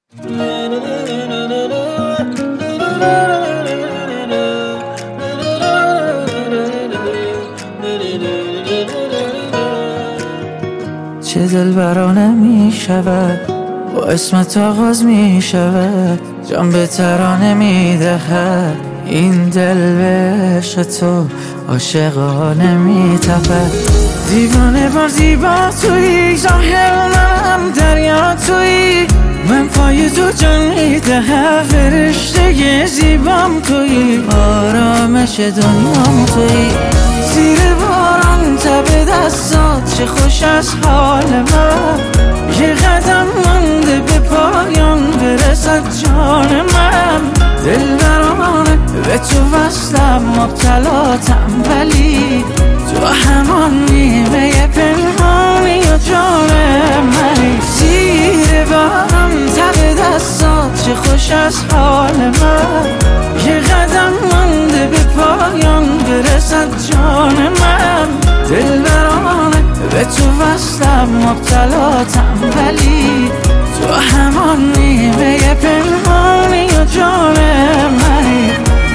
چه دلبرانه می شود با اسمت آغاز می شود، جان به ترانه می دهد این دل به عشق تو عاشقانه می تپد. دیوانه بار زیبا تویی، ظاهر منم دریا تویی، من پای تو جان می دهم، فرشته زیبام تویی، آرامش دنیام تویی. زیر باران تب دستات چه خوش از حال من، یه قدم مونده به پایان برسد جان من. دلبرانه به تو وصلم، مبتلاتم ولی تو همان نیمه پنهانی و جان منی. زیر باران تب دستات چه خوش از حال من، یه قدم مونده به پایان برسد جان من. دلبرانه به تو وصلم، مبتلاتم ولی تو همان نیمه پنهانی و جان منی.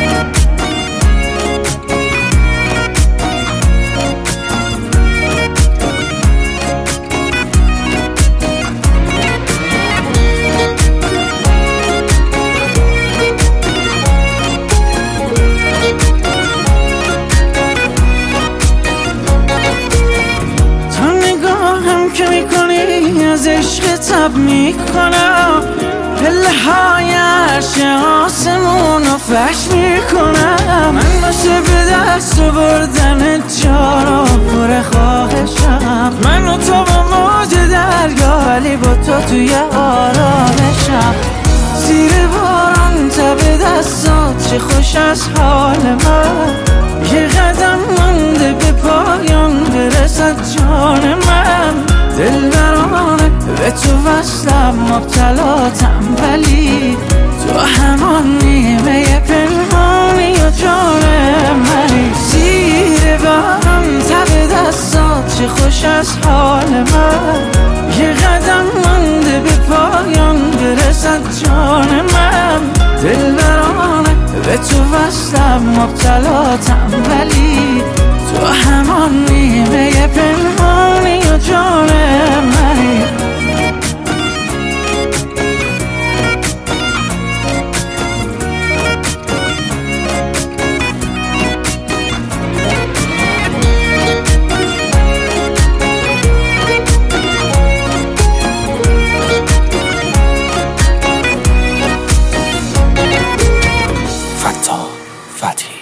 که میکنی از عشق تب میکنم، پله های عرش آسمون رو فش میکنم. من باشه به دست بردن جارو پر خواهشم، من و تو با موج دریا ولی با تو توی آرامشم. زیر باران تب دستات چه خوش از حال من، یه قدم مونده به پایان برسد جان من. دلبرانه به تو وصلم، مبتلاتم ولی تو همان نیمه پنهانی و جان منی. زیر باران تب دستات چه خوش از حال من، یه قدم مونده به پایان برسد جان من. دلبرانه به تو وصلم، مبتلاتم ولی تو همان نیمه پنهانی و جان منی. فتحی